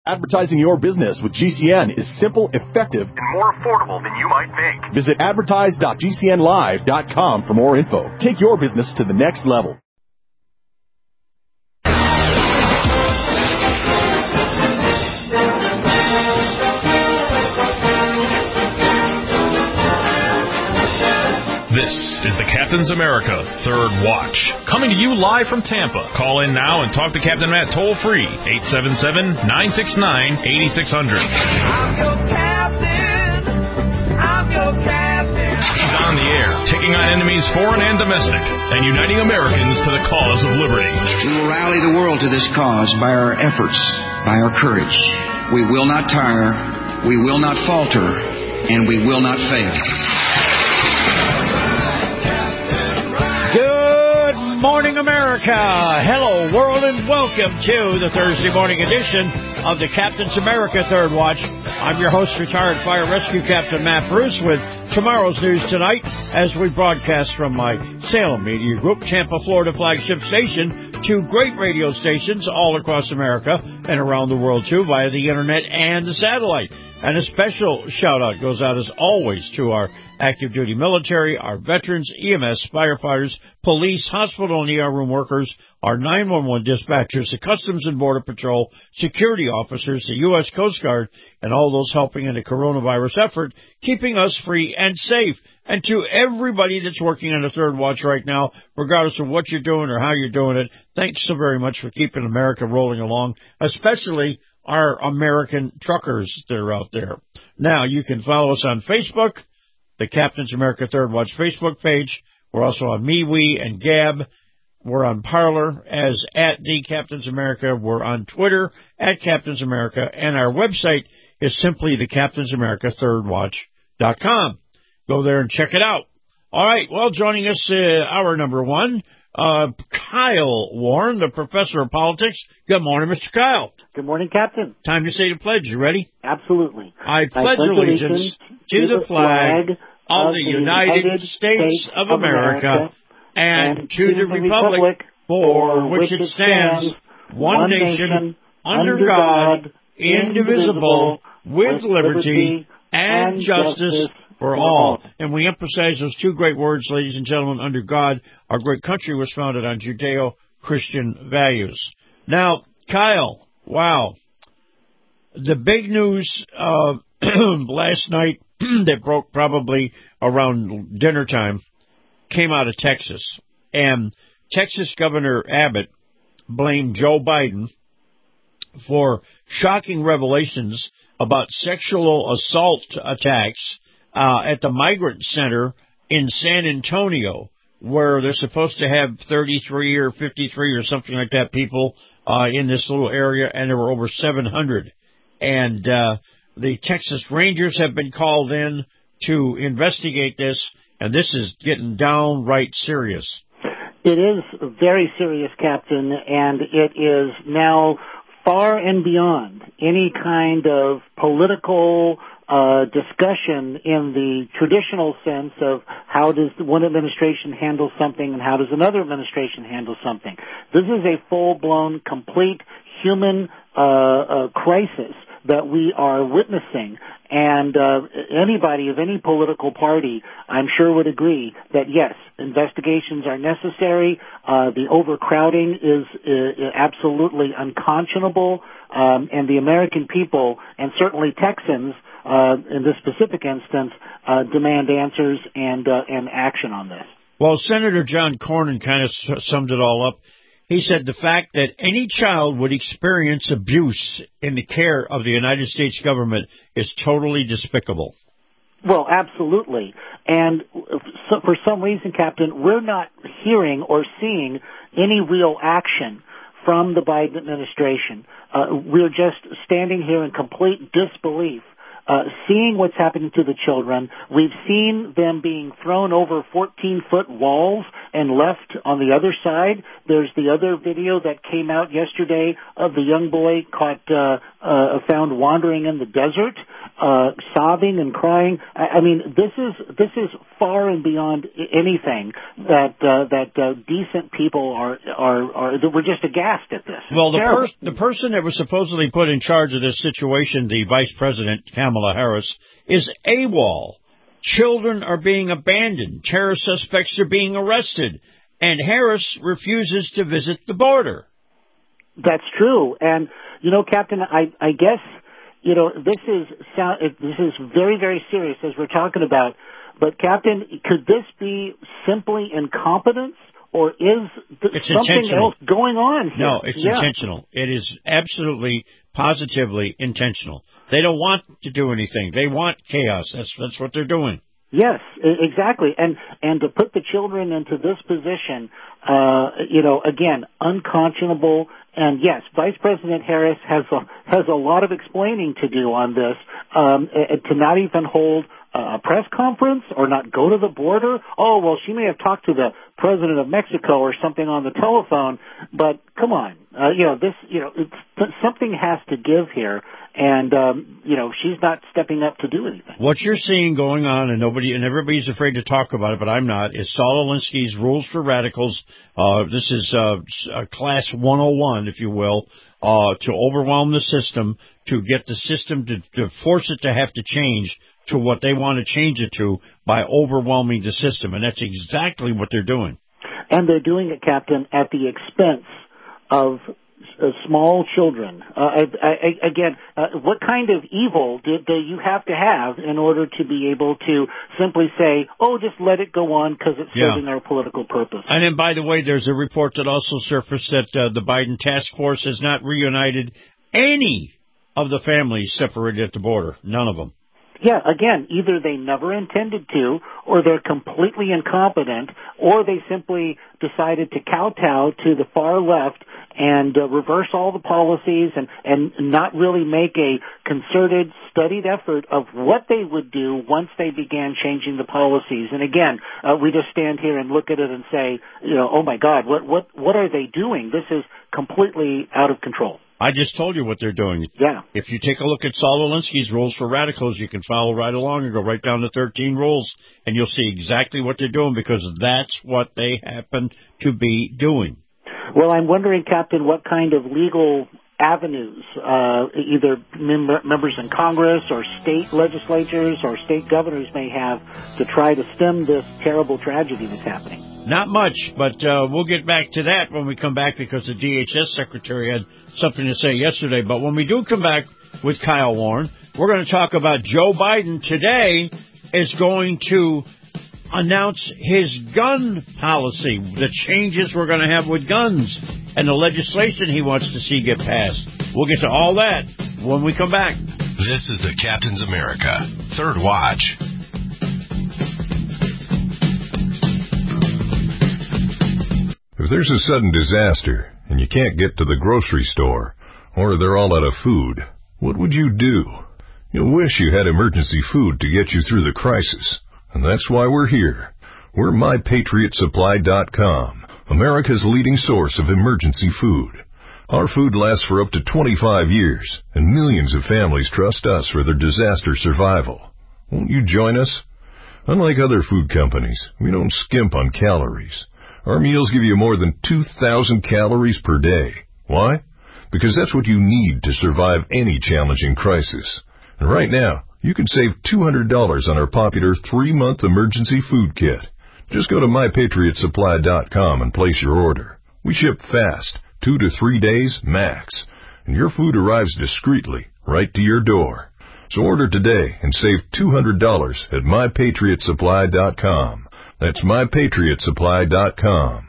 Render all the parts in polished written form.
Advertising your business with GCN is simple, effective, and more affordable than you might think. Visit advertise.gcnlive.com for more info. Take your business to the next level. This is the Captain's America Third Watch, coming to you live from Tampa. Call in now and talk to Captain Matt toll-free, 877-969-8600. I'm your captain. I'm your captain. He's on the air, taking on enemies foreign and domestic, and uniting Americans to the cause of liberty. We will rally the world to this cause by our efforts, by our courage. We will not tire, we will not falter, and we will not fail. Morning, America. Hello, world, and welcome to the Thursday morning edition of the Captain's America Third Watch. I'm your host, retired Fire Rescue Captain Matt Bruce, with tomorrow's news tonight as we broadcast from my Salem Media Group, Tampa, Florida flagship station, to great radio stations all across America and around the world, too, via the internet and the satellite. And a special shout-out goes out, as always, to our active duty military, our veterans, EMS, firefighters, police, hospital and ER room workers, our 911 dispatchers, the Customs and Border Patrol, security officers, the U.S. Coast Guard, and all those helping in the coronavirus effort, keeping us free and safe. And to everybody that's working on the Third Watch right now, regardless of what you're doing or how you're doing it, thanks so very much for keeping America rolling along, especially our American truckers that are out there. Now, you can follow us on Facebook, the Captain's America Third Watch Facebook page. We're also on MeWe and Gab. We're on Parler as at the Captain's America. We're on Twitter at Captain's America. And our website is simply thecaptainsAmericaThirdWatch.com. Go there and check it out. All right, well, joining us, hour number one, Kyle Warren, the professor of politics. Good morning, Mr. Kyle. Good morning, Captain. Time to say the pledge. You ready? Absolutely. I pledge allegiance to the flag of the United States of America and to the republic for which it stands, one nation, under God, indivisible, with liberty and justice for all. And we emphasize those two great words, ladies and gentlemen, under God. Our great country was founded on Judeo-Christian values. Now, Kyle, wow. The big news last night that broke probably around dinner time came out of Texas. And Texas Governor Abbott blamed Joe Biden for shocking revelations about sexual assault attacks at the migrant center in San Antonio, where they're supposed to have 33 or 53 or something like that people in this little area, and there were over 700. And the Texas Rangers have been called in to investigate this, and this is getting downright serious. It is very serious, Captain, and it is now far and beyond any kind of political discussion in the traditional sense of how does one administration handle something and how does another administration handle something. This is a full-blown, complete human crisis that we are witnessing. And anybody of any political party, I'm sure, would agree that, yes, investigations are necessary. The overcrowding is absolutely unconscionable. And the American people, and certainly Texans, in this specific instance, demand answers and action on this. Well, Senator John Cornyn kind of summed it all up. He said the fact that any child would experience abuse in the care of the United States government is totally despicable. Well, absolutely. And so for some reason, Captain, we're not hearing or seeing any real action from the Biden administration. We're just standing here in complete disbelief, seeing what's happening to the children. We've seen them being thrown over 14-foot walls and left on the other side. There's the other video that came out yesterday of the young boy found wandering in the desert. sobbing and crying. I mean, this is far and beyond anything that decent people are. We're just aghast at this. Well, the person that was supposedly put in charge of this situation, the Vice President Kamala Harris, is AWOL. Children are being abandoned. Terrorist suspects are being arrested, and Harris refuses to visit the border. That's true, and Captain, I guess. This is very, very serious as we're talking about. But, Captain, could this be simply incompetence, or is something else going on here? No, it's intentional. It is absolutely, positively intentional. They don't want to do anything. They want chaos. That's what they're doing. Yes, exactly. And to put the children into this position, again, unconscionable. And yes, Vice President Harris has a lot of explaining to do on this, to not even hold a press conference or not go to the border. Oh, well, she may have talked to the president of Mexico or something on the telephone, but come on, something has to give here, and she's not stepping up to do anything. What you're seeing going on, and everybody's afraid to talk about it, but I'm not, is Saul Alinsky's Rules for Radicals. This is Class 101, if you will, to overwhelm the system, to get the system to force it to have to change to what they want to change it to by overwhelming the system. And that's exactly what they're doing. And they're doing it, Captain, at the expense of small children. Again, what kind of evil do you have to have in order to be able to simply say, oh, just let it go on because it's serving our political purpose? And then, by the way, there's a report that also surfaced that the Biden task force has not reunited any of the families separated at the border. None of them. Yeah, again, either they never intended to, or they're completely incompetent, or they simply decided to kowtow to the far left and reverse all the policies and not really make a concerted, studied effort of what they would do once they began changing the policies. And again, we just stand here and look at it and say, oh my God, what are they doing? This is completely out of control. I just told you what they're doing. Yeah. If you take a look at Saul Alinsky's Rules for Radicals, you can follow right along and go right down to 13 rules, and you'll see exactly what they're doing because that's what they happen to be doing. Well, I'm wondering, Captain, what kind of legal avenues, either members in Congress or state legislatures or state governors may have to try to stem this terrible tragedy that's happening. Not much, but we'll get back to that when we come back because the DHS Secretary had something to say yesterday. But when we do come back with Kyle Warren, we're going to talk about Joe Biden today is going to announce his gun policy, the changes we're going to have with guns, and the legislation he wants to see get passed. We'll get to all that when we come back. This is the Captain's America Third Watch. If there's a sudden disaster and you can't get to the grocery store or they're all out of food, what would you do? You'll wish you had emergency food to get you through the crisis. And that's why we're here. We're MyPatriotSupply.com, America's leading source of emergency food. Our food lasts for up to 25 years, and millions of families trust us for their disaster survival. Won't you join us? Unlike other food companies, we don't skimp on calories. Our meals give you more than 2,000 calories per day. Why? Because that's what you need to survive any challenging crisis. And right now, you can save $200 on our popular 3-month emergency food kit. Just go to MyPatriotSupply.com and place your order. We ship fast, 2 to 3 days max, and your food arrives discreetly right to your door. So order today and save $200 at MyPatriotSupply.com. That's MyPatriotSupply.com.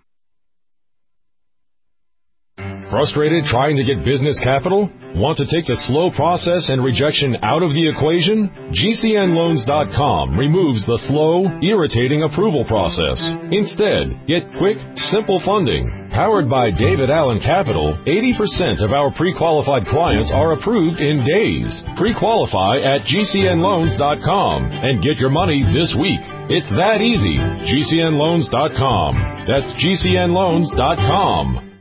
Frustrated trying to get business capital? Want to take the slow process and rejection out of the equation? GCNLoans.com removes the slow, irritating approval process. Instead, get quick, simple funding. Powered by David Allen Capital, 80% of our pre-qualified clients are approved in days. Pre-qualify at GCNLoans.com and get your money this week. It's that easy. GCNLoans.com. That's GCNLoans.com.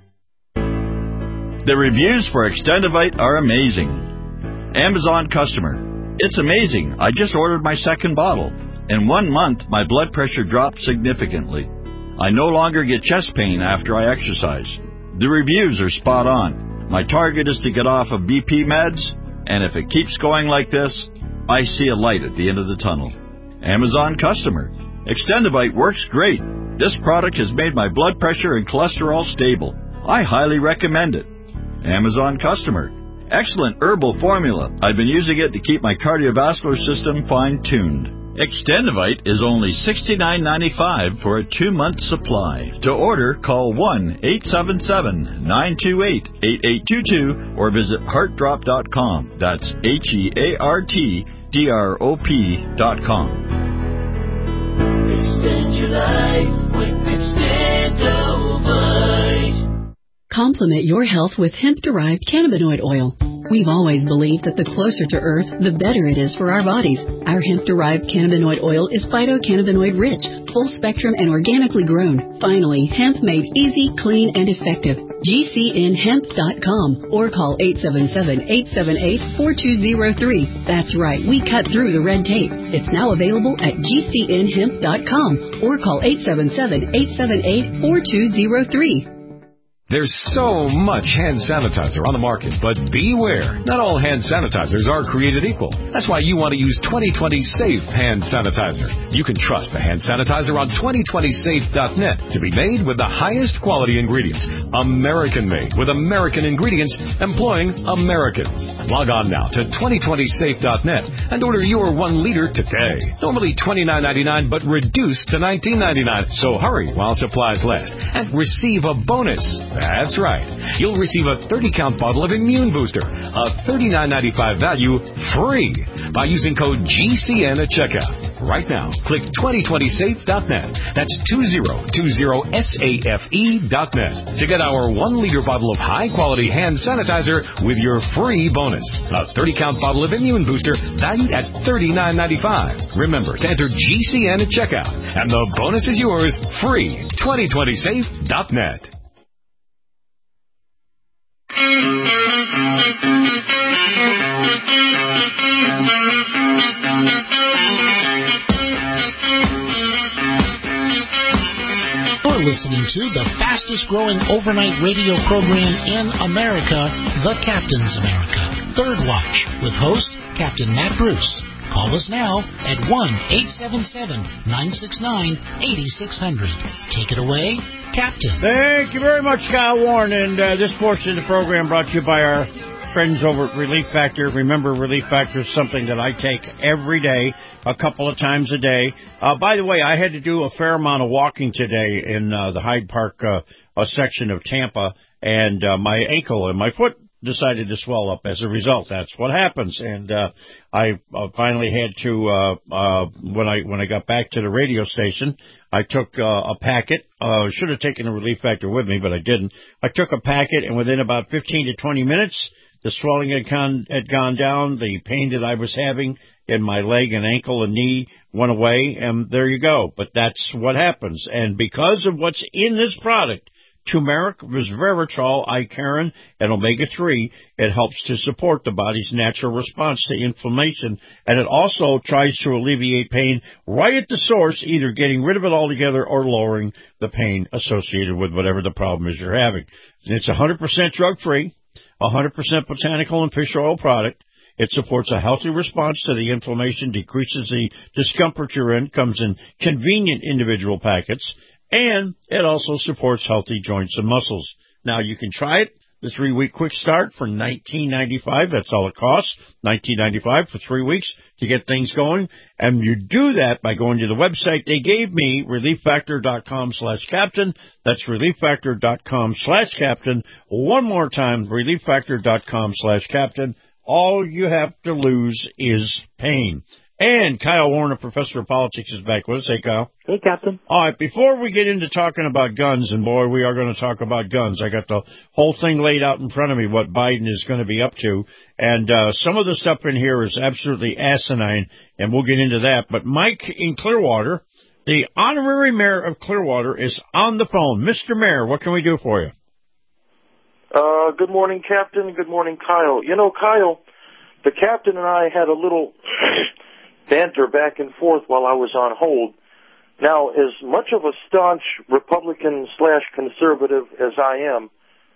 The reviews for Extendivite are amazing. Amazon customer. It's amazing. I just ordered my second bottle. In 1 month, my blood pressure dropped significantly. I no longer get chest pain after I exercise. The reviews are spot on. My target is to get off of BP meds, and if it keeps going like this, I see a light at the end of the tunnel. Amazon customer. Extendivite works great. This product has made my blood pressure and cholesterol stable. I highly recommend it. Amazon customer. Excellent herbal formula. I've been using it to keep my cardiovascular system fine-tuned. Extendivite is only $69.95 for a 2-month supply. To order, call 1-877-928-8822 or visit heartdrop.com. That's HEARTDROP.com. Extend your life with Extendivite. Complement your health with hemp-derived cannabinoid oil. We've always believed that the closer to Earth, the better it is for our bodies. Our hemp-derived cannabinoid oil is phytocannabinoid-rich, full-spectrum, and organically grown. Finally, hemp made easy, clean, and effective. GCNhemp.com or call 877-878-4203. That's right, we cut through the red tape. It's now available at GCNhemp.com or call 877-878-4203. There's so much hand sanitizer on the market, but beware. Not all hand sanitizers are created equal. That's why you want to use 2020 Safe Hand Sanitizer. You can trust the hand sanitizer on 2020safe.net to be made with the highest quality ingredients. American-made with American ingredients employing Americans. Log on now to 2020safe.net and order your 1 liter today. Normally $29.99, but reduced to $19.99. So hurry while supplies last and receive a bonus. That's right. You'll receive a 30-count bottle of Immune Booster, a $39.95 value, free by using code GCN at checkout. Right now, click 2020safe.net. That's 2020safe.net to get our 1-liter bottle of high-quality hand sanitizer with your free bonus. A 30-count bottle of Immune Booster valued at $39.95. Remember to enter GCN at checkout, and the bonus is yours free. 2020safe.net. You're listening to the fastest growing overnight radio program in America, The Captain's America. Third Watch with host Captain Matt Bruce. Call us now at 1-877-969-8600. Take it away, Captain. Thank you very much, Kyle Warren. And this portion of the program brought to you by our friends over at Relief Factor. Remember, Relief Factor is something that I take every day, a couple of times a day. By the way, I had to do a fair amount of walking today in the Hyde Park section of Tampa, and my ankle and my foot decided to swell up as a result. That's what happens. And I finally had to, when I got back to the radio station, I took a packet. Should have taken a Relief Factor with me, but I didn't. I took a packet, and within about 15 to 20 minutes, the swelling had gone down. The pain that I was having in my leg and ankle and knee went away, and there you go. But that's what happens. And because of what's in this product, turmeric, resveratrol, Icariin, and omega-3, it helps to support the body's natural response to inflammation, and it also tries to alleviate pain right at the source, either getting rid of it altogether or lowering the pain associated with whatever the problem is you're having. And it's 100% drug-free, 100% botanical and fish oil product. It supports a healthy response to the inflammation, decreases the discomfort you're in, comes in convenient individual packets, and it also supports healthy joints and muscles. Now, you can try it, the 3-week quick start for $19.95. That's all it costs, $19.95 for 3 weeks to get things going. And you do that by going to the website they gave me, ReliefFactor.com/captain. That's ReliefFactor.com/captain. One more time, ReliefFactor.com/captain. All you have to lose is pain. And Kyle Warner, professor of politics, is back with us. Hey, Kyle. Hey, Captain. All right, before we get into talking about guns, and boy, we are going to talk about guns. I got the whole thing laid out in front of me, what Biden is going to be up to. And some of the stuff in here is absolutely asinine, and we'll get into that. But Mike in Clearwater, the honorary mayor of Clearwater, is on the phone. Mr. Mayor, what can we do for you? Good morning, Captain. Good morning, Kyle. You know, Kyle, the captain and I had a little banter back and forth while I was on hold. Now, as much of a staunch Republican/conservative as I am,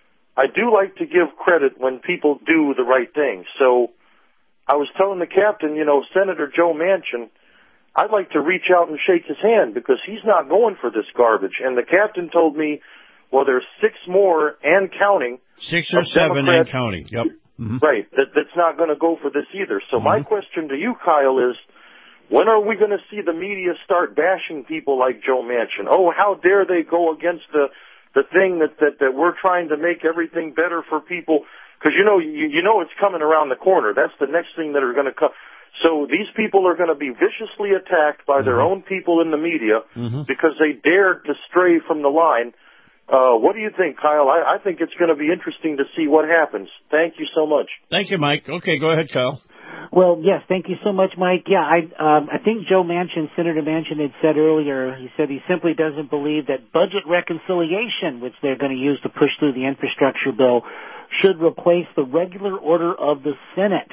I do like to give credit when people do the right thing. So I was telling the captain, Senator Joe Manchin, I'd like to reach out and shake his hand because he's not going for this garbage. And the captain told me, well, there's 6 more and counting. 6 or 7 and counting, yep. Mm-hmm. Right, that's not going to go for this either. So my question to you, Kyle, is when are we going to see the media start bashing people like Joe Manchin? Oh, how dare they go against the thing that we're trying to make everything better for people? Because you know it's coming around the corner. That's the next thing that are going to come. So these people are going to be viciously attacked by their own people in the media because they dared to stray from the line. What do you think, Kyle? I think it's going to be interesting to see what happens. Thank you so much. Thank you, Mike. Okay, go ahead, Kyle. Well, yes, thank you so much, Mike. Yeah, I think Senator Manchin had said earlier, he said he simply doesn't believe that budget reconciliation, which they're going to use to push through the infrastructure bill, should replace the regular order of the Senate.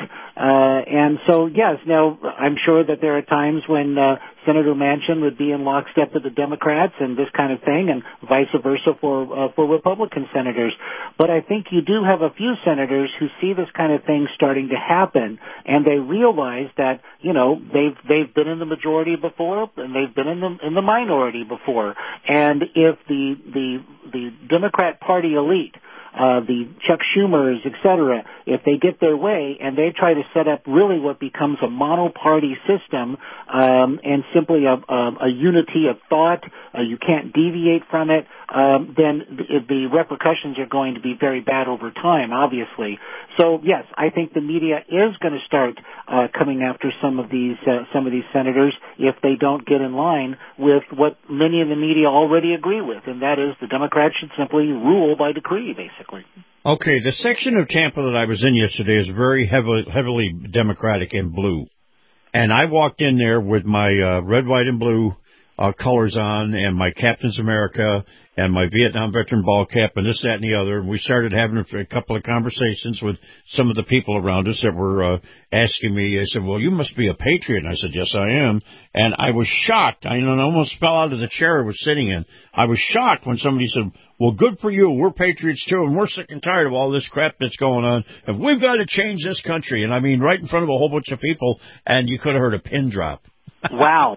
And so, yes, now I'm sure that there are times when Senator Manchin would be in lockstep with the Democrats and this kind of thing, and vice versa for Republican senators. But I think you do have a few senators who see this kind of thing starting to happen, and they realize that they've been in the majority before and they've been in the minority before, and if the Democrat Party elite, the Chuck Schumers, etc., if they get their way and they try to set up really what becomes a mono-party system and simply a unity of thought, you can't deviate from it, then the repercussions are going to be very bad over time, obviously. So, yes, I think the media is going to start coming after some of these senators if they don't get in line with what many in the media already agree with, and that is the Democrats should simply rule by decree, basically. Okay, the section of Tampa that I was in yesterday is very heavily Democratic and blue. And I walked in there with my red, white, and blue colors on and my Captain's America and my Vietnam veteran ball cap and this, that, and the other. And we started having a couple of conversations with some of the people around us that were asking me. They said, well, you must be a patriot. And I said, yes, I am. And I was shocked. I almost fell out of the chair I was sitting in. I was shocked when somebody said, well, good for you. We're patriots, too, and we're sick and tired of all this crap that's going on. And we've got to change this country. And I mean, right in front of a whole bunch of people, and you could have heard a pin drop. Wow.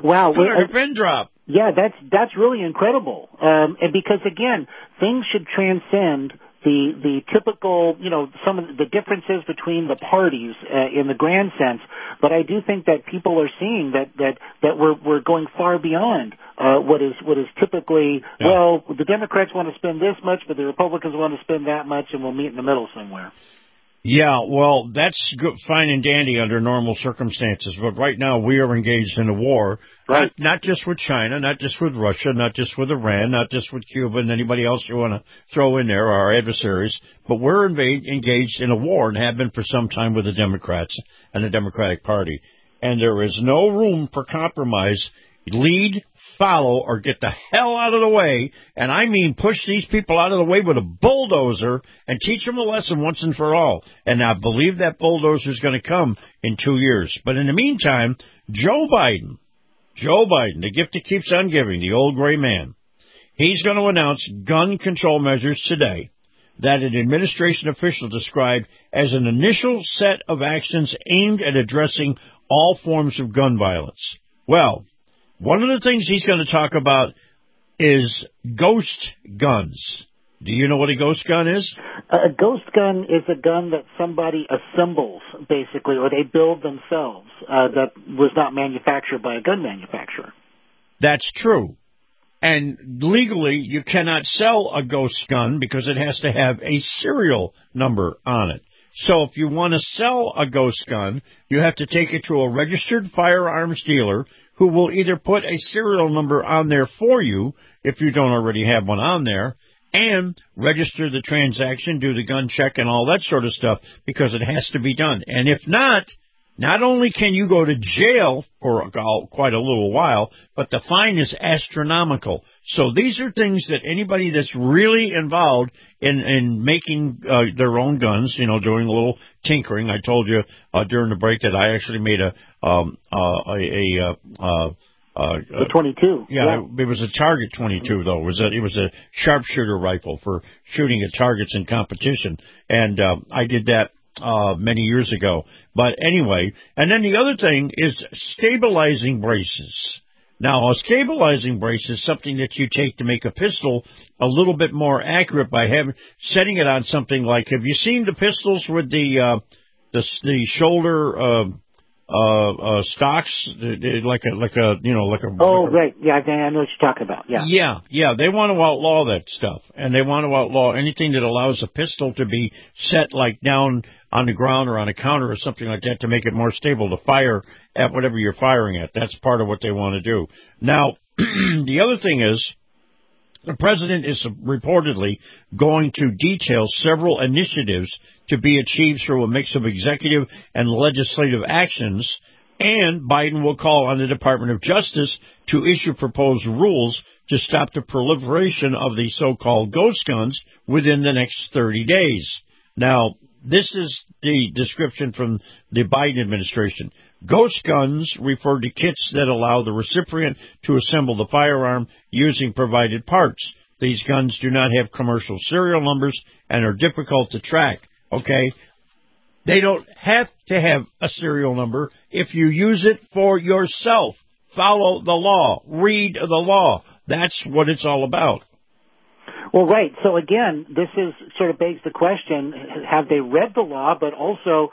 A pin drop. Yeah, that's really incredible. And because again, things should transcend the typical, some of the differences between the parties in the grand sense. But I do think that people are seeing that we're going far beyond what is typically, well, the Democrats want to spend this much, but the Republicans want to spend that much, and we'll meet in the middle somewhere. Yeah, well, that's good, fine and dandy under normal circumstances, but right now we are engaged in a war, right. Not just with China, not just with Russia, not just with Iran, not just with Cuba and anybody else you want to throw in there, our adversaries, but we're engaged in a war and have been for some time with the Democrats and the Democratic Party. And there is no room for compromise. Lead, follow, or get the hell out of the way, and I mean push these people out of the way with a bulldozer and teach them a lesson once and for all. And I believe that bulldozer is going to come in 2 years. But in the meantime, Joe Biden, the gift that keeps on giving, the old gray man, he's going to announce gun control measures today that an administration official described as an initial set of actions aimed at addressing all forms of gun violence. Well, one of the things he's going to talk about is ghost guns. Do you know what a ghost gun is? A ghost gun is a gun that somebody assembles, basically, or they build themselves, that was not manufactured by a gun manufacturer. That's true. And legally, you cannot sell a ghost gun because it has to have a serial number on it. So if you want to sell a ghost gun, you have to take it to a registered firearms dealer who will either put a serial number on there for you, if you don't already have one on there, and register the transaction, do the gun check and all that sort of stuff, because it has to be done. And if not, not only can you go to jail for quite a little while, but the fine is astronomical. So these are things that anybody that's really involved in making their own guns, doing a little tinkering. I told you during the break that I actually made a 22. Yeah, it was a target 22 though. It was a sharpshooter rifle for shooting at targets in competition, and I did that many years ago. But anyway, and then the other thing is stabilizing braces. Now, a stabilizing brace is something that you take to make a pistol a little bit more accurate by setting it on something like. Have you seen the pistols with the shoulder stocks, like a. Oh, right. Yeah, I know what you're talking about. Yeah. Yeah. They want to outlaw that stuff, and they want to outlaw anything that allows a pistol to be set like down on the ground or on a counter or something like that to make it more stable to fire at whatever you're firing at. That's part of what they want to do. Now, the other thing is, the president is reportedly going to detail several initiatives to be achieved through a mix of executive and legislative actions, and Biden will call on the Department of Justice to issue proposed rules to stop the proliferation of the so-called ghost guns within the next 30 days. Now, this is the description from the Biden administration. Ghost guns refer to kits that allow the recipient to assemble the firearm using provided parts. These guns do not have commercial serial numbers and are difficult to track. Okay? They don't have to have a serial number if you use it for yourself. Follow the law. Read the law. That's what it's all about. Well, right. So again, this is sort of begs the question: have they read the law? But also,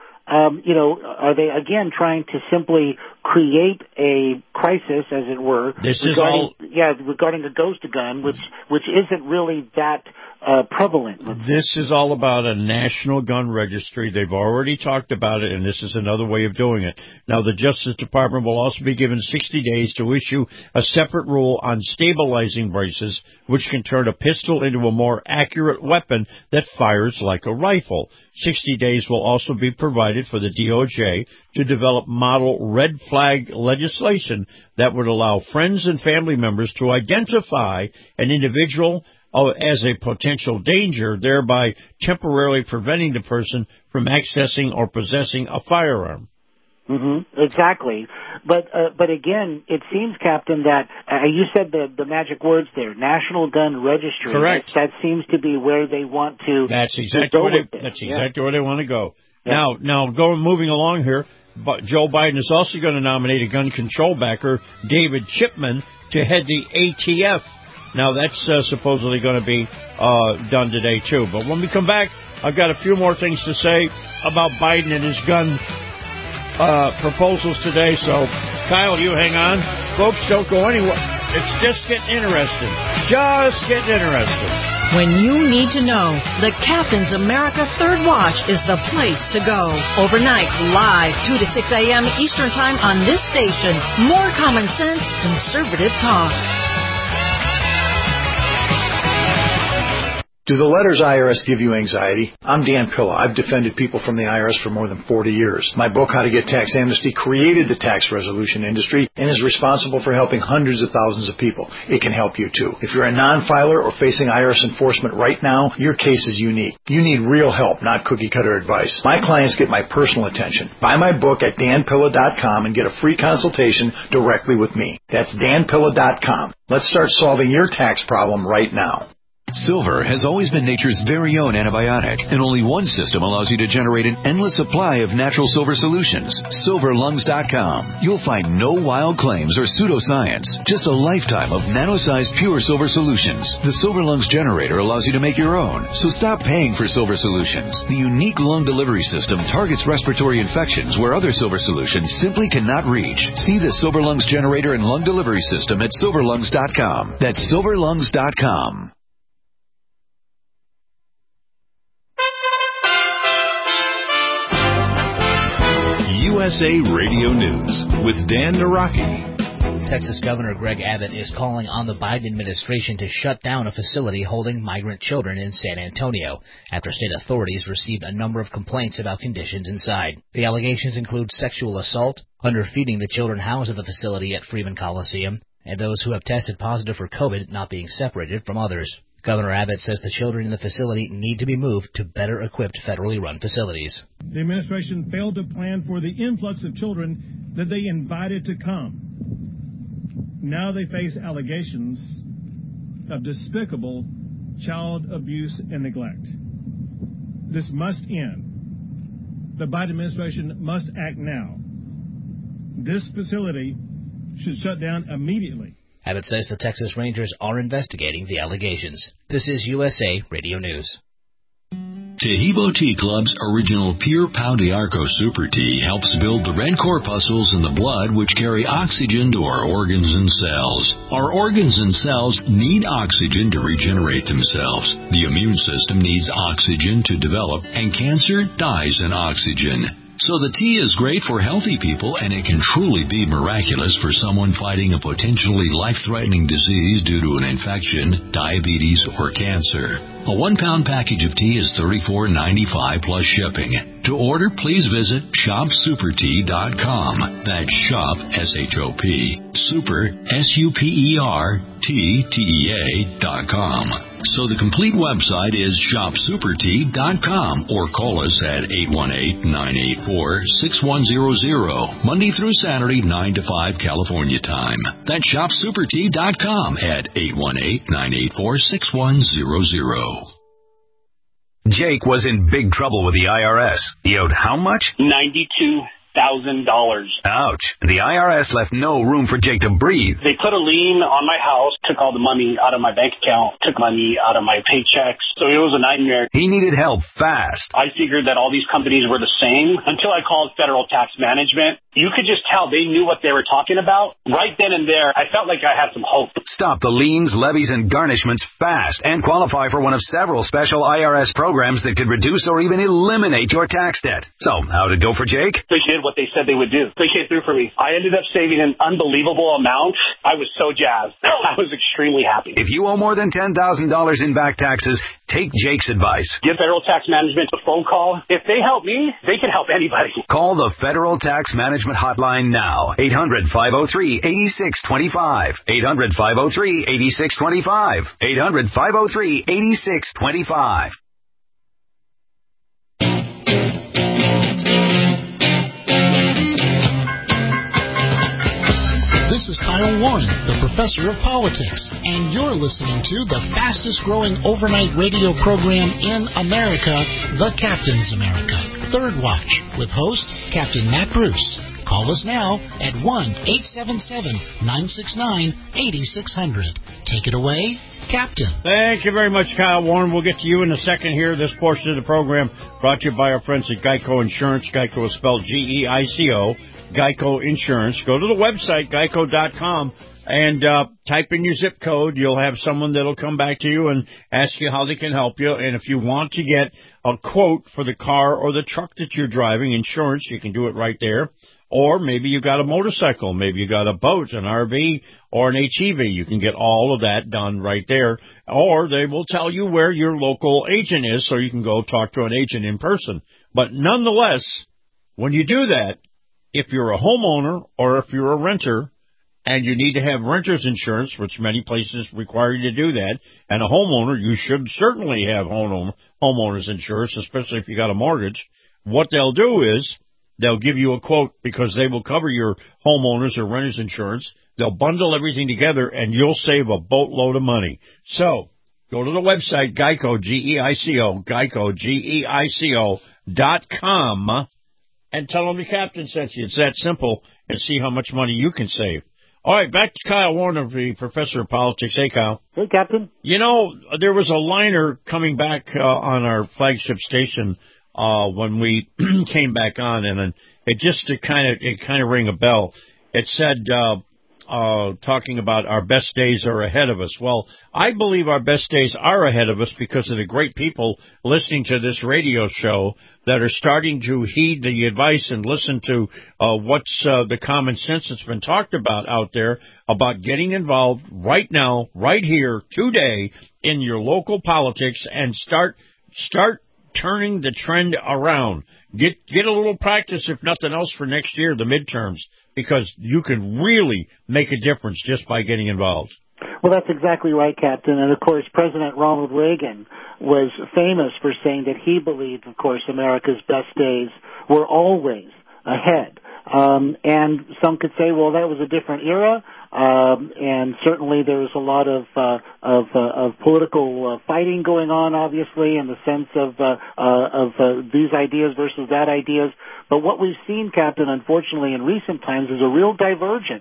are they again trying to simply create a crisis, as it were, regarding a ghost gun, which isn't really that prevalent? This is all about a national gun registry. They've already talked about it, and this is another way of doing it. Now, the Justice Department will also be given 60 days to issue a separate rule on stabilizing braces, which can turn a pistol into a more accurate weapon that fires like a rifle. 60 days will also be provided for the DOJ to develop model red flag legislation that would allow friends and family members to identify an individual as a potential danger, thereby temporarily preventing the person from accessing or possessing a firearm. Mm-hmm. Exactly. But again, it seems, Captain, that you said the magic words there, National Gun Registry. Correct. That seems to be where they want to. That's exactly where they want to go. Yeah. Now, moving along here, but Joe Biden is also going to nominate a gun control backer, David Chipman, to head the ATF. Now, that's supposedly going to be done today, too. But when we come back, I've got a few more things to say about Biden and his gun proposals today. So, Kyle, you hang on. Folks, don't go anywhere. It's just getting interesting. Just getting interesting. When you need to know, the Captain's America Third Watch is the place to go. Overnight, live, 2 to 6 a.m. Eastern Time on this station. More common sense, conservative talk. Do the letters IRS give you anxiety? I'm Dan Pilla. I've defended people from the IRS for more than 40 years. My book, How to Get Tax Amnesty, created the tax resolution industry and is responsible for helping hundreds of thousands of people. It can help you, too. If you're a non-filer or facing IRS enforcement right now, your case is unique. You need real help, not cookie-cutter advice. My clients get my personal attention. Buy my book at danpilla.com and get a free consultation directly with me. That's danpilla.com. Let's start solving your tax problem right now. Silver has always been nature's very own antibiotic, and only one system allows you to generate an endless supply of natural silver solutions. SilverLungs.com. You'll find no wild claims or pseudoscience, just a lifetime of nano-sized pure silver solutions. The Silver Lungs generator allows you to make your own, so stop paying for silver solutions. The unique lung delivery system targets respiratory infections where other silver solutions simply cannot reach. See the Silver Lungs generator and lung delivery system at SilverLungs.com. That's SilverLungs.com. USA Radio News with Dan Naraki. Texas Governor Greg Abbott is calling on the Biden administration to shut down a facility holding migrant children in San Antonio after state authorities received a number of complaints about conditions inside. The allegations include sexual assault, underfeeding the children housed at the facility at Freeman Coliseum, and those who have tested positive for COVID not being separated from others. Governor Abbott says the children in the facility need to be moved to better equipped federally run facilities. The administration failed to plan for the influx of children that they invited to come. Now they face allegations of despicable child abuse and neglect. This must end. The Biden administration must act now. This facility should shut down immediately. Abbott says the Texas Rangers are investigating the allegations. This is USA Radio News. Tehibo Tea Club's original Pure Pau d'Arco Super Tea helps build the red corpuscles in the blood which carry oxygen to our organs and cells. Our organs and cells need oxygen to regenerate themselves. The immune system needs oxygen to develop, and cancer dies in oxygen. So the tea is great for healthy people, and it can truly be miraculous for someone fighting a potentially life-threatening disease due to an infection, diabetes, or cancer. A 1-pound package of tea is $34.95 plus shipping. To order, please visit shopsupertea.com. That's shop, S-H-O-P, super, S-U-P-E-R-T-T-E-A.com. So the complete website is shopsupertea.com, or call us at 818-984-6100, Monday through Saturday, 9 to 5 California time. That's shopsupertea.com at 818-984-6100. Jake was in big trouble with the IRS. He owed how much? $92,000. Ouch. The IRS left no room for Jake to breathe. They put a lien on my house, took all the money out of my bank account, took money out of my paychecks. So it was a nightmare. He needed help fast. I figured that all these companies were the same until I called Federal Tax Management. You could just tell they knew what they were talking about. Right then and there, I felt like I had some hope. Stop the liens, levies, and garnishments fast and qualify for one of several special IRS programs that could reduce or even eliminate your tax debt. So, how'd it go for Jake? They did what they said they would do. They came through for me. I ended up saving an unbelievable amount. I was so jazzed. I was extremely happy. If you owe more than $10,000 in back taxes, take Jake's advice. Give Federal Tax Management a phone call. If they help me, they can help anybody. Call the Federal Tax Management Hotline now. 800-503-8625. 800-503-8625. 800-503-8625. This is Kyle Warren, the professor of politics, and you're listening to the fastest-growing overnight radio program in America, The Captain's America, Third Watch, with host Captain Matt Bruce. Call us now at 1-877-969-8600. Take it away, Captain. Thank you very much, Kyle Warren. We'll get to you in a second here. This portion of the program brought to you by our friends at Geico Insurance. Geico is spelled G-E-I-C-O. Geico Insurance. Go to the website, geico.com, and type in your zip code. You'll have someone that'll come back to you and ask you how they can help you. And if you want to get a quote for the car or the truck that you're driving, insurance, you can do it right there. Or maybe you got a motorcycle, maybe you got a boat, an RV, or an HEV. You can get all of that done right there. Or they will tell you where your local agent is, so you can go talk to an agent in person. But nonetheless, when you do that, if you're a homeowner or if you're a renter and you need to have renter's insurance, which many places require you to do that, and a homeowner, you should certainly have homeowner's insurance, especially if you got a mortgage. What they'll do is they'll give you a quote because they will cover your homeowner's or renter's insurance. They'll bundle everything together, and you'll save a boatload of money. So go to the website, Geico, G-E-I-C-O, Geico, Geico.com, and tell them the captain sent you. It's that simple, and see how much money you can save. All right, back to Kyle Warner, the professor of politics. Hey, Kyle. Hey, Captain. You know, there was a liner coming back on our flagship station when we came back on, and it just kind of rang a bell. It said talking about our best days are ahead of us. Well, I believe our best days are ahead of us because of the great people listening to this radio show that are starting to heed the advice and listen to what's the common sense that's been talked about out there about getting involved right now, right here, today, in your local politics and start turning the trend around. Get a little practice, if nothing else, for next year, the midterms, because you can really make a difference just by getting involved. Well, that's exactly right, Captain. And, of course, President Ronald Reagan was famous for saying that he believed, of course, America's best days were always ahead. And some could say, well, that was a different era. And certainly there was a lot of political fighting going on, obviously, in the sense of these ideas versus that ideas. But what we've seen, Captain, unfortunately, in recent times is a real divergence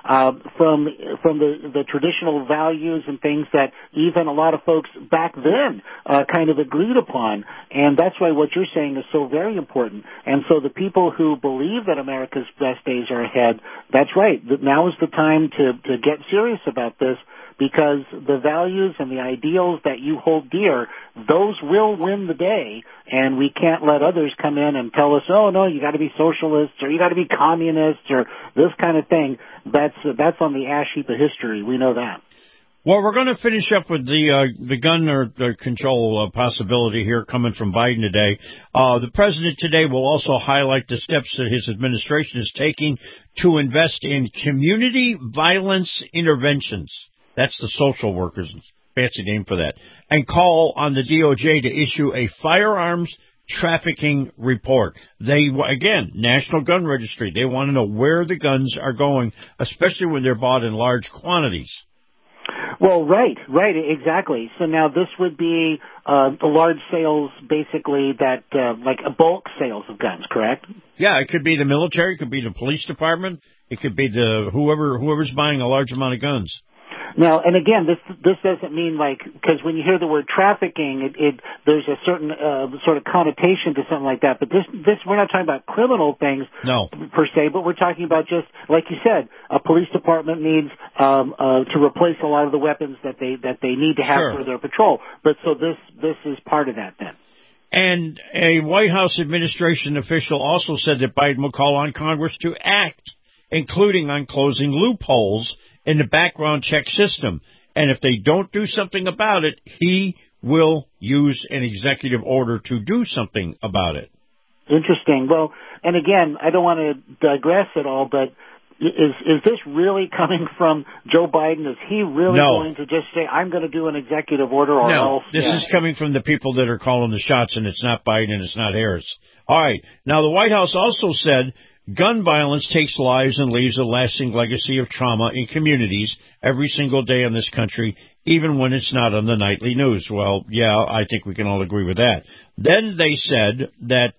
from the traditional values and things that even a lot of folks back then kind of agreed upon. And that's why what you're saying is so very important. And so the people who believe that America's best days are ahead, that's right. Now is the time to get serious about this, because the values and the ideals that you hold dear, those will win the day, and we can't let others come in and tell us, oh, no, you got to be socialists or you got to be communists or this kind of thing. That's on the ash heap of history. We know that. Well, we're going to finish up with the gun or control possibility here coming from Biden today. The president today will also highlight the steps that his administration is taking to invest in community violence interventions. That's the social workers, fancy name for that. And call on the DOJ to issue a firearms trafficking report. They, again, National Gun Registry, they want to know where the guns are going, especially when they're bought in large quantities. Well, right, exactly. So now this would be the large sales, basically, that like a bulk sales of guns, correct? Yeah, it could be the military, it could be the police department, it could be the whoever's buying a large amount of guns. Now, and again, this doesn't mean like, because when you hear the word trafficking, there's a certain sort of connotation to something like that. But this we're not talking about criminal things, no, per se, but we're talking about just, like you said, a police department needs to replace a lot of the weapons that they need to have for their patrol. But so this is part of that then. And a White House administration official also said that Biden will call on Congress to act, including on closing loopholes in the background check system. And if they don't do something about it, he will use an executive order to do something about it. Interesting. Well, and again, I don't want to digress at all, but is this really coming from Joe Biden? Is he really going to just say, I'm going to do an executive order or else? No, this is coming from the people that are calling the shots, and it's not Biden and it's not Harris. All right. Now, the White House also said gun violence takes lives and leaves a lasting legacy of trauma in communities every single day in this country, even when it's not on the nightly news. Well, yeah, I think we can all agree with that. Then they said that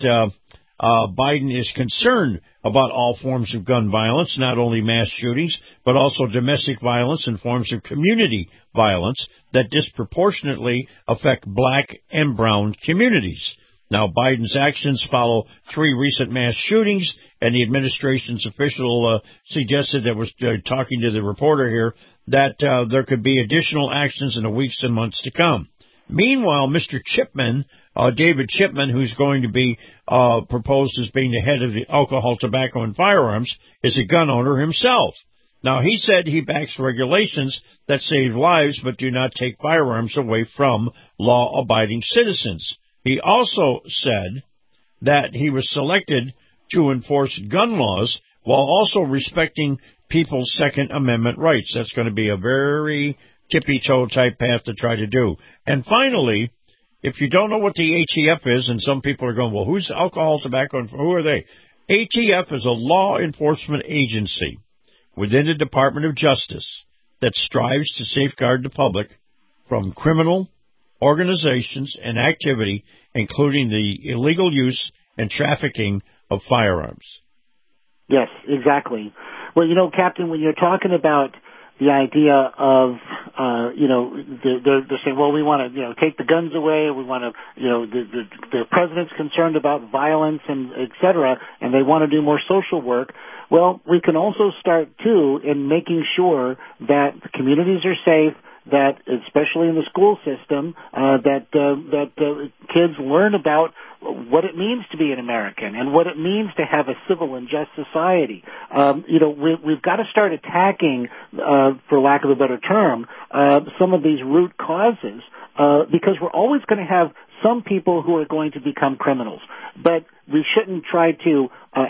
Biden is concerned about all forms of gun violence, not only mass shootings, but also domestic violence and forms of community violence that disproportionately affect black and brown communities. Now, Biden's actions follow 3 recent mass shootings, and the administration's official suggested that was talking to the reporter here that there could be additional actions in the weeks and months to come. Meanwhile, Mr. Chipman, David Chipman, who's going to be proposed as being the head of the Alcohol, Tobacco, and Firearms, is a gun owner himself. Now, he said he backs regulations that save lives but do not take firearms away from law-abiding citizens. He also said that he was selected to enforce gun laws while also respecting people's Second Amendment rights. That's going to be a very tippy-toe type path to try to do. And finally, if you don't know what the ATF is, and some people are going, well, who's Alcohol, Tobacco, and who are they? ATF is a law enforcement agency within the Department of Justice that strives to safeguard the public from criminal organizations and activity, including the illegal use and trafficking of firearms. Yes, exactly. Well, Captain, when you're talking about the idea of, they're saying, well, we want to, take the guns away. We want to, the president's concerned about violence and et cetera, and they want to do more social work. Well, we can also start, too, in making sure that the communities are safe, that, especially in the school system, that kids learn about what it means to be an American and what it means to have a civil and just society. We've got to start attacking, for lack of a better term, some of these root causes, because we're always going to have some people who are going to become criminals. But we shouldn't try to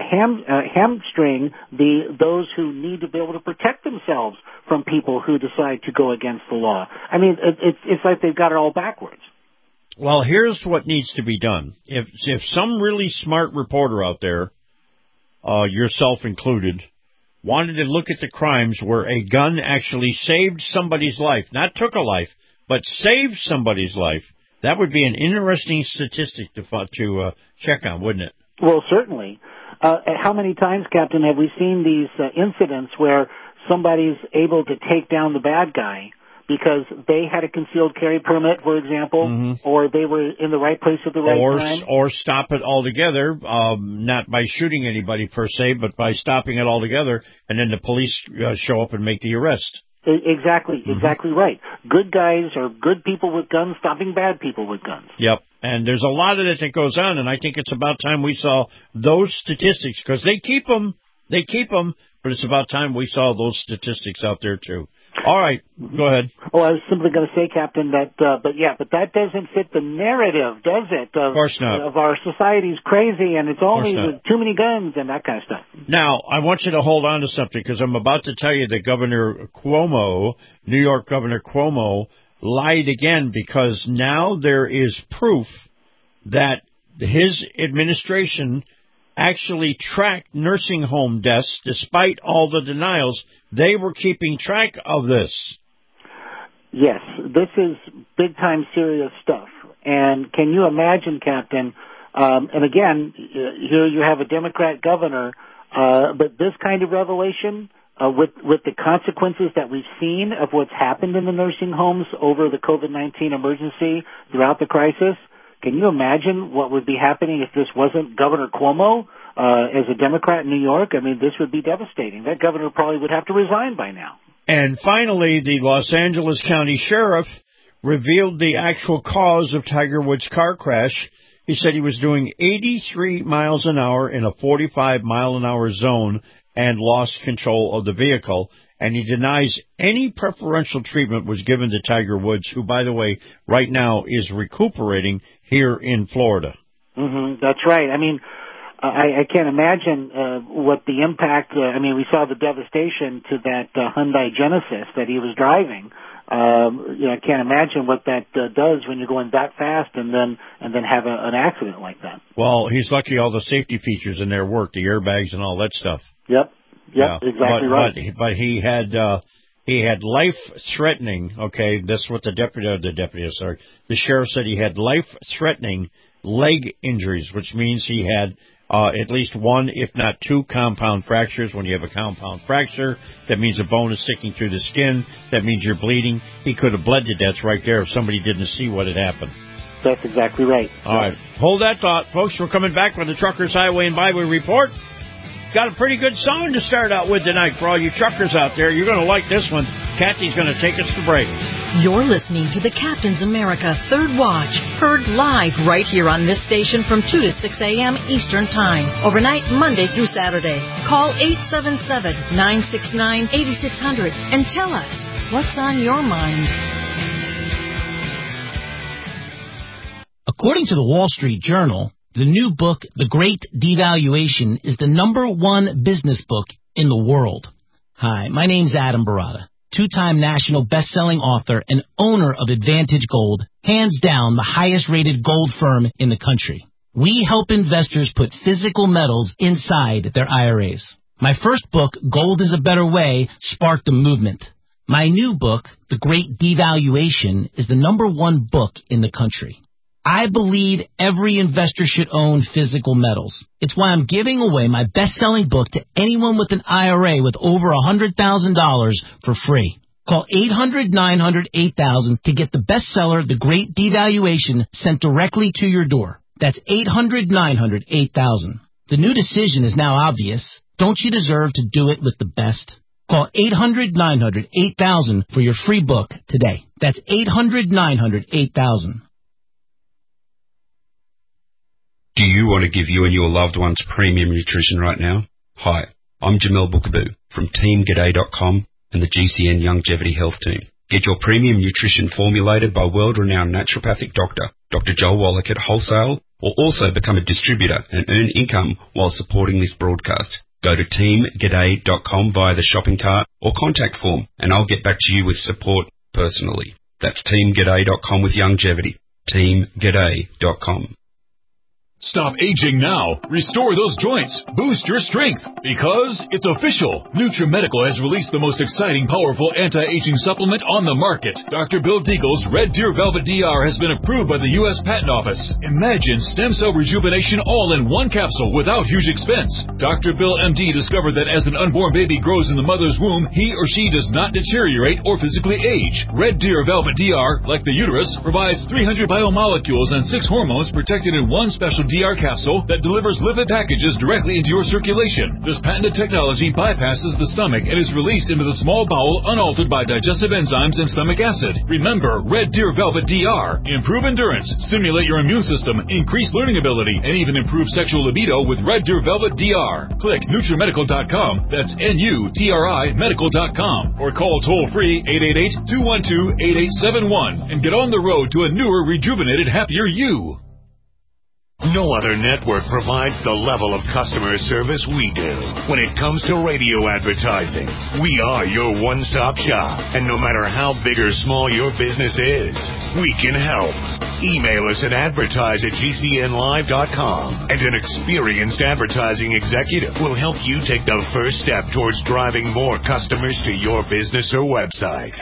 hamstring those who need to be able to protect themselves from people who decide to go against the law. I mean, it's like they've got it all backwards. Well, here's what needs to be done. If some really smart reporter out there, yourself included, wanted to look at the crimes where a gun actually saved somebody's life, not took a life, but saved somebody's life, that would be an interesting statistic to check on, wouldn't it? Well, certainly. How many times, Captain, have we seen these incidents where somebody's able to take down the bad guy because they had a concealed carry permit, for example, or they were in the right place at the right time? Or stop it altogether, not by shooting anybody per se, but by stopping it altogether, and then the police show up and make the arrest. Exactly right. Good guys or good people with guns stopping bad people with guns. Yep, and there's a lot of it that goes on, and I think it's about time we saw those statistics, because they keep them, but it's about time we saw those statistics out there too. All right, go ahead. Oh, I was simply going to say, Captain, that, but that doesn't fit the narrative, does it? Of course not. Of our society's crazy, and it's only with too many guns and that kind of stuff. Now, I want you to hold on to something, because I'm about to tell you that Governor Cuomo, New York Governor Cuomo, lied again, because now there is proof that his administration actually tracked nursing home deaths despite all the denials. They were keeping track of this. Yes, this is big-time serious stuff. And can you imagine, Captain, and again, here you have a Democrat governor, but this kind of revelation, with the consequences that we've seen of what's happened in the nursing homes over the COVID-19 emergency throughout the crisis, can you imagine what would be happening if this wasn't Governor Cuomo as a Democrat in New York? I mean, this would be devastating. That governor probably would have to resign by now. And finally, the Los Angeles County Sheriff revealed the actual cause of Tiger Woods' car crash. He said he was doing 83 miles an hour in a 45-mile-an-hour zone and lost control of the vehicle. And he denies any preferential treatment was given to Tiger Woods, who, by the way, right now is recuperating here in Florida. That's right. I mean, I can't imagine what the impact. We saw the devastation to that Hyundai Genesis that he was driving. I can't imagine what that does when you're going that fast and then have an accident like that. Well, he's lucky all the safety features in there work, the airbags and all that stuff. Yep, exactly right. But he had life-threatening. Okay, that's what the sheriff said he had life-threatening leg injuries, which means he had at least one, if not two, compound fractures. When you have a compound fracture, that means a bone is sticking through the skin. That means you're bleeding. He could have bled to death right there if somebody didn't see what had happened. That's exactly right. All right. Hold that thought, folks. We're coming back with the Truckers Highway and Byway Report. Got a pretty good song to start out with tonight for all you truckers out there. You're going to like this one. Kathy's going to take us to break. You're listening to the Captain's America Third Watch, heard live right here on this station from 2 to 6 a.m. Eastern Time, overnight Monday through Saturday. Call 877-969-8600 and tell us what's on your mind. According to the Wall Street Journal, the new book, The Great Devaluation, is the #1 business book in the world. Hi, my name's Adam Barata, two-time national best-selling author and owner of Advantage Gold, hands down the highest-rated gold firm in the country. We help investors put physical metals inside their IRAs. My first book, Gold is a Better Way, sparked a movement. My new book, The Great Devaluation, is the #1 book in the country. I believe every investor should own physical metals. It's why I'm giving away my best-selling book to anyone with an IRA with over $100,000 for free. Call 800-900-8000 to get the bestseller, The Great Devaluation, sent directly to your door. That's 800-900-8000. The new decision is now obvious. Don't you deserve to do it with the best? Call 800-900-8000 for your free book today. That's 800-900-8000. Do you want to give you and your loved ones premium nutrition right now? Hi, I'm Jamel Bookaboo from TeamGaday.com and the GCN Longevity Health Team. Get your premium nutrition formulated by world-renowned naturopathic doctor, Dr. Joel Wallach at Wholesale, or also become a distributor and earn income while supporting this broadcast. Go to TeamGaday.com via the shopping cart or contact form, and I'll get back to you with support personally. That's TeamGaday.com with longevity. TeamGaday.com. Stop aging now. Restore those joints. Boost your strength. Because it's official. NutriMedical has released the most exciting, powerful anti-aging supplement on the market. Dr. Bill Deagle's Red Deer Velvet DR has been approved by the U.S. Patent Office. Imagine stem cell rejuvenation all in one capsule without huge expense. Dr. Bill MD discovered that as an unborn baby grows in the mother's womb, he or she does not deteriorate or physically age. Red Deer Velvet DR, like the uterus, provides 300 biomolecules and 6 hormones protected in one special DR capsule that delivers lipid packages directly into your circulation. This patented technology bypasses the stomach and is released into the small bowel unaltered by digestive enzymes and stomach acid. Remember, Red Deer Velvet DR. Improve endurance, stimulate your immune system, increase learning ability, and even improve sexual libido with Red Deer Velvet DR. Click NutriMedical.com, that's NUTRI Medical.com, or call toll-free 888-212-8871 and get on the road to a newer, rejuvenated, happier you. No other network provides the level of customer service we do. When it comes to radio advertising, we are your one-stop shop. And no matter how big or small your business is, we can help. Email us at advertise@gcnlive.com, and an experienced advertising executive will help you take the first step towards driving more customers to your business or website.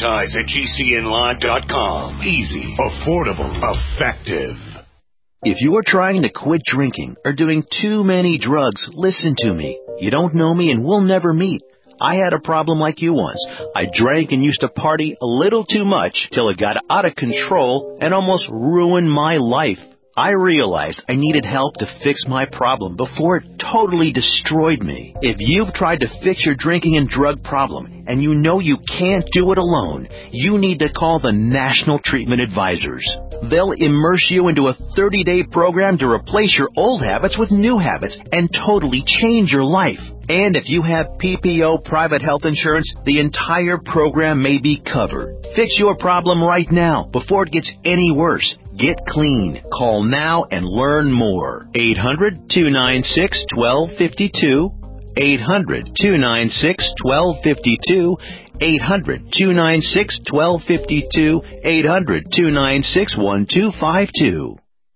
Advertise@gcnlive.com. Easy, affordable, effective. If you're trying to quit drinking or doing too many drugs, listen to me. You don't know me and we'll never meet. I had a problem like you once. I drank and used to party a little too much till it got out of control and almost ruined my life. I realized I needed help to fix my problem before it totally destroyed me. If you've tried to fix your drinking and drug problem and you know you can't do it alone, you need to call the National Treatment Advisors. They'll immerse you into a 30-day program to replace your old habits with new habits and totally change your life. And if you have PPO private health insurance, the entire program may be covered. Fix your problem right now before it gets any worse. Get clean. Call now and learn more. 800-296-1252. 800-296-1252. 800-296-1252. 800-296-1252.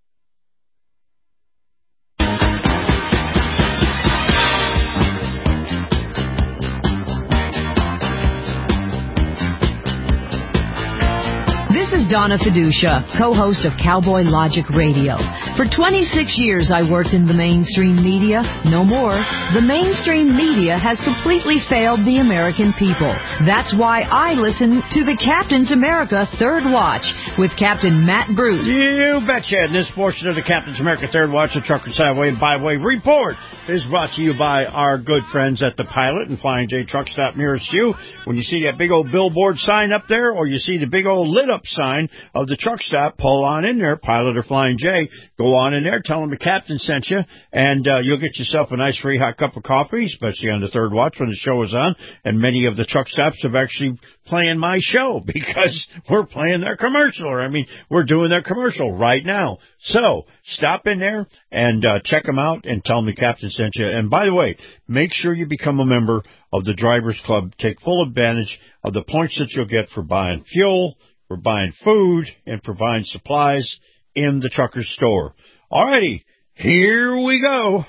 This is Donna Fiducia, co-host of Cowboy Logic Radio. For 26 years, I worked in the mainstream media. No more. The mainstream media has completely failed the American people. That's why I listen to the Captain's America Third Watch with Captain Matt Bruce. You betcha. And this portion of the Captain's America Third Watch, the Truckers Highway and Byway Report, is brought to you by our good friends at the Pilot and Flying J Truck Stop nearest you. When you see that big old billboard sign up there, or you see the big old lit up sign of the truck stop, pull on in there, Pilot or Flying J. Go on in there, tell them the captain sent you, and you'll get yourself a nice free hot cup of coffee, especially on the Third Watch when the show is on. And many of the truck stops have actually playing my show because we're playing their commercial. Or, I mean, we're doing their commercial right now. So stop in there and check them out and tell them the captain sent you. And by the way, make sure you become a member of the Drivers Club. Take full advantage of the points that you'll get for buying fuel, for buying food, and for buying supplies in the trucker's store. Alrighty, here we go.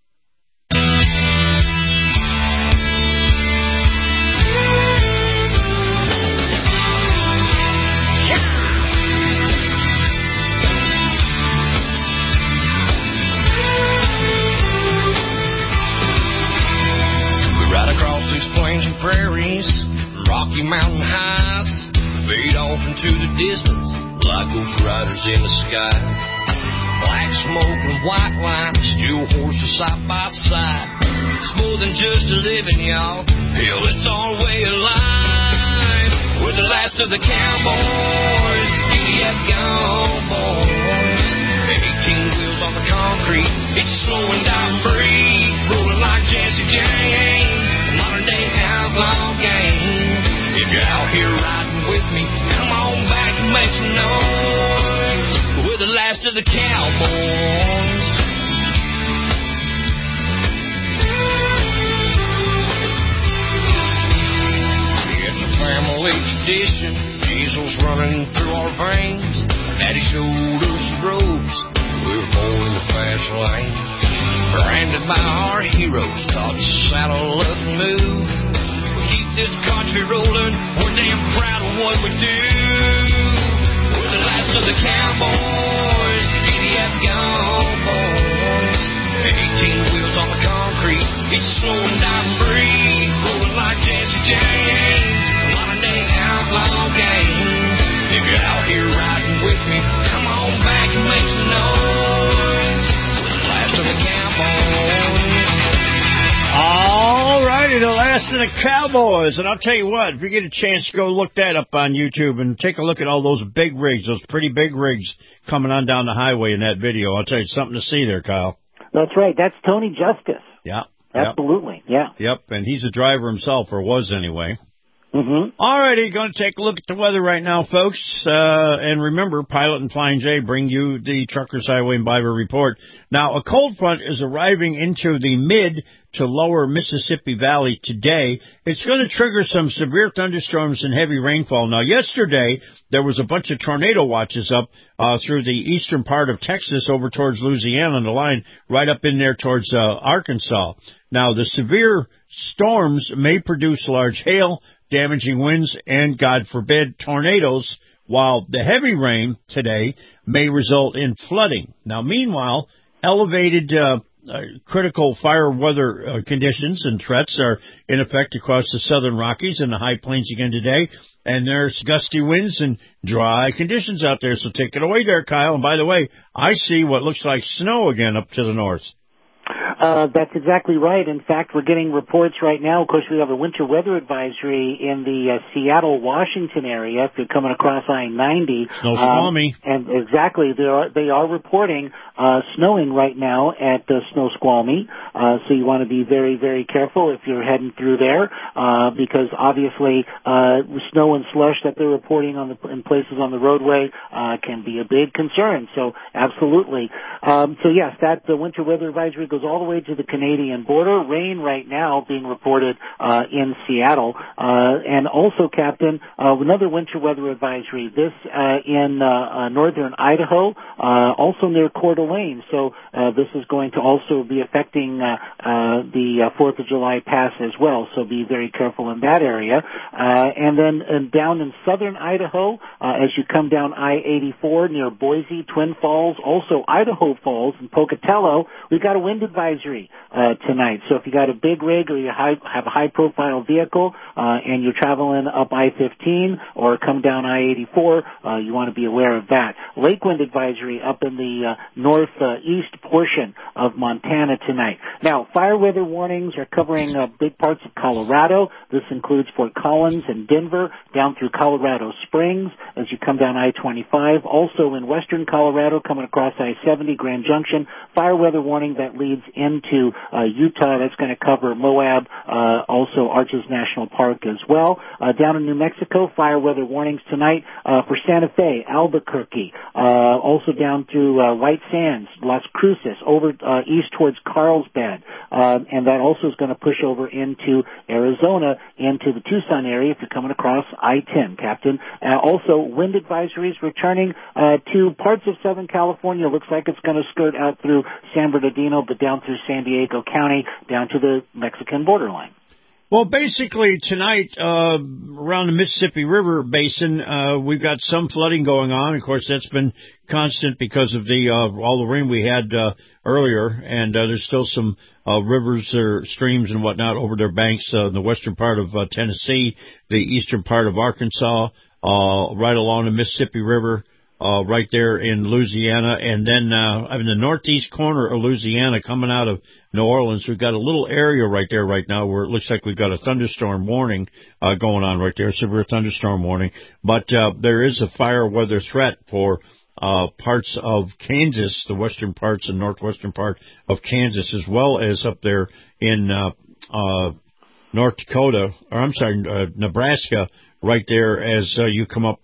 We ride across these plains and prairies, Rocky Mountain highs, fade off into the distance like ghost riders in the sky. Black smoke and white line, steel horses side by side. It's more than just a living, y'all. Hell, it's our way of life. We're the last of the cowboys. Giddy up, gone, boys. 18 wheels on the concrete. It's slowing down, breathe. Rolling like Jesse James. Modern day outlaw game. If you're out here riding with me, come on back and make some noise. We're the last of the cowboys. It's a family tradition. Diesel's running through our veins. Daddy showed us the ropes. We were born in the fast lane. Branded by our heroes, taught to saddle up and move. We keep this country rolling. We're damn proud of what we do. We're the last of the cowboys. The giddy up gone boys. 18 wheels on the concrete. It's slowing down and breathe. Rolling like Jesse James. Modern day outlaw game. If you're out here riding with me, come on back and make some noise. We're the last of the cowboys. All righty, the last of the cowboys. And I'll tell you what, if you get a chance, go look that up on YouTube and take a look at all those big rigs, those pretty big rigs coming on down the highway in that video. I'll tell you, something to see there, Kyle. That's right. That's Tony Justice. Yeah. Absolutely. Yeah. Yep, and he's a driver himself, or was anyway. Mm-hmm. All righty, going to take a look at the weather right now, folks. And remember, Pilot and Flying J bring you the Truckers Highway and Byway Report. Now, a cold front is arriving into the mid to lower Mississippi Valley today. It's going to trigger some severe thunderstorms and heavy rainfall. Now, yesterday, there was a bunch of tornado watches up through the eastern part of Texas over towards Louisiana on the line, right up in there towards Arkansas. Now, the severe storms may produce large hail, damaging winds, and, God forbid, tornadoes, while the heavy rain today may result in flooding. Now, meanwhile, elevated critical fire weather conditions and threats are in effect across the southern Rockies and the high plains again today, and there's gusty winds and dry conditions out there. So take it away there, Kyle. And by the way, I see what looks like snow again up to the north. That's exactly right. In fact, we're getting reports right now. Of course, we have a winter weather advisory in the Seattle, Washington area. If you're coming across I-90, Snoqualmie, and exactly, they are reporting snowing right now at Snoqualmie. So you want to be very, very careful if you're heading through there, because obviously snow and slush that they're reporting in places on the roadway can be a big concern. So absolutely. So yes, the winter weather advisory goes all the way to the Canadian border. Rain right now being reported in Seattle. And also, Captain, another winter weather advisory, this in northern Idaho, also near Coeur d'Alene. So this is going to also be affecting the 4th of July pass as well. So be very careful in that area. And then down in southern Idaho, as you come down I-84 near Boise, Twin Falls, also Idaho Falls and Pocatello, we've got a wind advisory tonight. So if you got a big rig or you have a high-profile vehicle and you're traveling up I-15 or come down I-84, you want to be aware of that. Lake wind advisory up in the northeast portion of Montana tonight. Now, fire weather warnings are covering big parts of Colorado. This includes Fort Collins and Denver, down through Colorado Springs as you come down I-25. Also in western Colorado, coming across I-70, Grand Junction, fire weather warning that leads into Utah. That's going to cover Moab, also Arches National Park as well. Down in New Mexico, fire weather warnings tonight for Santa Fe, Albuquerque, also down through White Sands, Las Cruces, over east towards Carlsbad, and that also is going to push over into Arizona, into the Tucson area if you're coming across I-10, Captain. Also, wind advisories returning to parts of Southern California. Looks like it's going to skirt out through San Bernardino, but down through San Diego County, down to the Mexican borderline. Well, basically tonight, around the Mississippi River Basin, we've got some flooding going on. Of course, that's been constant because of all the rain we had earlier, and there's still some rivers or streams and whatnot over their banks in the western part of Tennessee, the eastern part of Arkansas, right along the Mississippi River. right there in Louisiana. And then in the northeast corner of Louisiana coming out of New Orleans, we've got a little area right there right now where it looks like we've got a thunderstorm warning going on right there, severe thunderstorm warning. But there is a fire weather threat for parts of Kansas, the western parts and northwestern part of Kansas, as well as up there in North Dakota, or I'm sorry, Nebraska, right there as you come up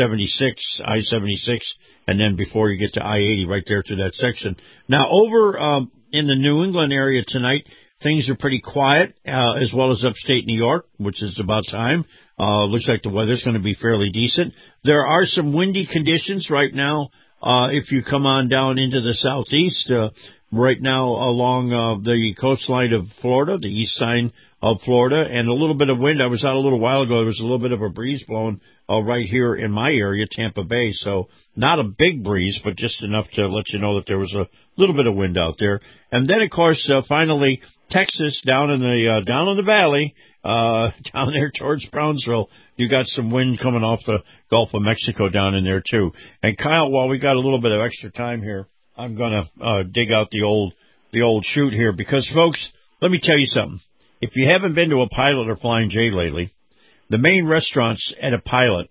I-76, and then before you get to I-80, right there to that section. Now, over in the New England area tonight, things are pretty quiet, as well as upstate New York, which is about time. Looks like the weather's going to be fairly decent. There are some windy conditions right now. If you come on down into the southeast, right now along the coastline of Florida, the east side of Florida, and a little bit of wind. I was out a little while ago. There was a little bit of a breeze blowing right here in my area, Tampa Bay. So not a big breeze, but just enough to let you know that there was a little bit of wind out there. And then, of course, finally, Texas down in the valley, down there towards Brownsville, you got some wind coming off the Gulf of Mexico down in there too. And Kyle, while we got a little bit of extra time here, I'm gonna dig out the old chute here because, folks, let me tell you something. If you haven't been to a Pilot or Flying J lately, the main restaurants at a Pilot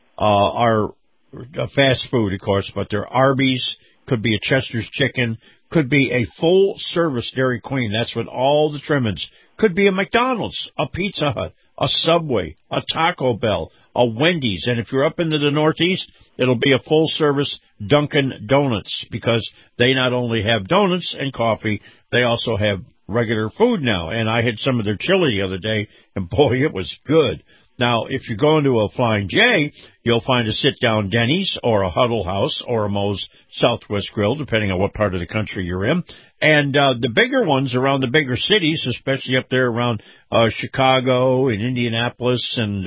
are fast food, of course, but they're Arby's, could be a Chester's Chicken, could be a full-service Dairy Queen. That's with all the trimmings. Could be a McDonald's, a Pizza Hut, a Subway, a Taco Bell, a Wendy's. And if you're up into the Northeast, it'll be a full-service Dunkin' Donuts because they not only have donuts and coffee, they also have regular food now. And I had some of their chili the other day, and boy, it was good. Now, if you go into a Flying J, you'll find a sit-down Denny's or a Huddle House or a Moe's Southwest Grill, depending on what part of the country you're in. And the bigger ones around the bigger cities, especially up there around Chicago and Indianapolis and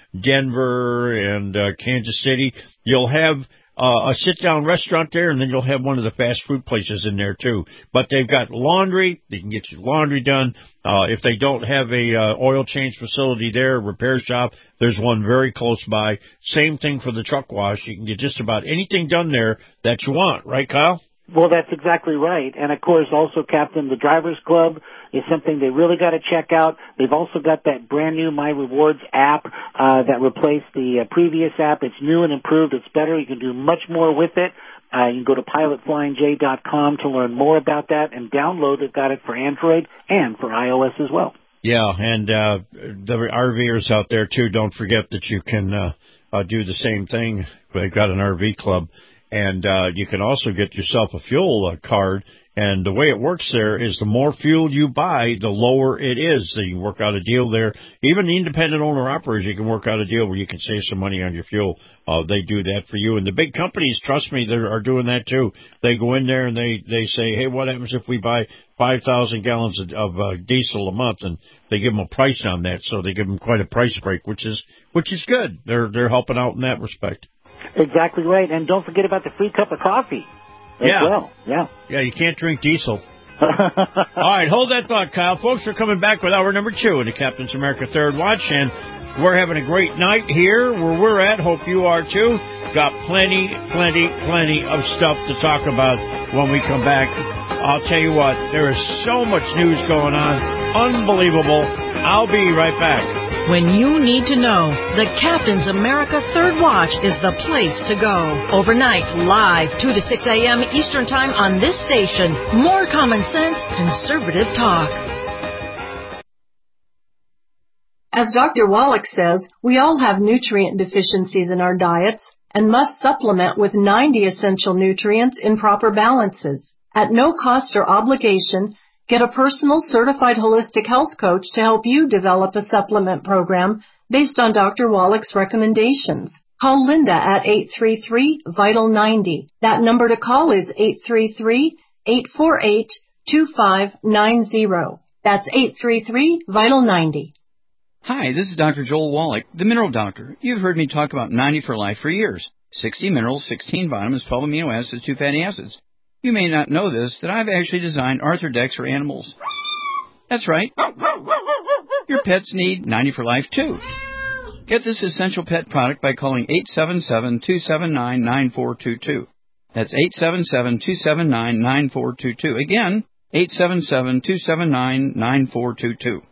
Denver and Kansas City, you'll have a sit-down restaurant there, and then you'll have one of the fast food places in there, too. But they've got laundry. They can get your laundry done. If they don't have a oil change facility there, repair shop, there's one very close by. Same thing for the truck wash. You can get just about anything done there that you want. Right, Kyle? Well, that's exactly right. And, of course, also, Captain, the Drivers Club is something they really got to check out. They've also got that brand-new My Rewards app that replaced the previous app. It's new and improved. It's better. You can do much more with it. You can go to pilotflyinj.com to learn more about that and download it. Got it for Android and for iOS as well. Yeah, and the RVers out there, too, don't forget that you can do the same thing. They've got an RV club. And you can also get yourself a fuel card. And the way it works there is the more fuel you buy, the lower it is. So you can work out a deal there. Even the independent owner-operators, you can work out a deal where you can save some money on your fuel. They do that for you. And the big companies, trust me, they are doing that too. They go in there and they say, hey, what happens if we buy 5,000 gallons of diesel a month? And they give them a price on that. So they give them quite a price break, which is good. They're helping out in that respect. Exactly right. And don't forget about the free cup of coffee as well. Yeah, you can't drink diesel. All right, hold that thought, Kyle. Folks, we're coming back with hour number 2 in the Captain's America Third Watch, and we're having a great night here where we're at. Hope you are, too. Got plenty of stuff to talk about when we come back. I'll tell you what, there is so much news going on. Unbelievable. I'll be right back. When you need to know, the Captain's America Third Watch is the place to go. Overnight, live, 2 to 6 a.m. Eastern Time on this station. More common sense, conservative talk. As Dr. Wallach says, we all have nutrient deficiencies in our diets and must supplement with 90 essential nutrients in proper balances. At no cost or obligation, get a personal certified holistic health coach to help you develop a supplement program based on Dr. Wallach's recommendations. Call Linda at 833-VITAL-90. That number to call is 833-848-2590. That's 833-VITAL-90. Hi, this is Dr. Joel Wallach, the Mineral Doctor. You've heard me talk about 90 for Life for years. 60 minerals, 16 vitamins, 12 amino acids, 2 fatty acids. You may not know this, that I've actually designed Arthrodex for animals. That's right. Your pets need 90 for Life, too. Get this essential pet product by calling 877-279-9422. That's 877-279-9422. Again, 877-279-9422.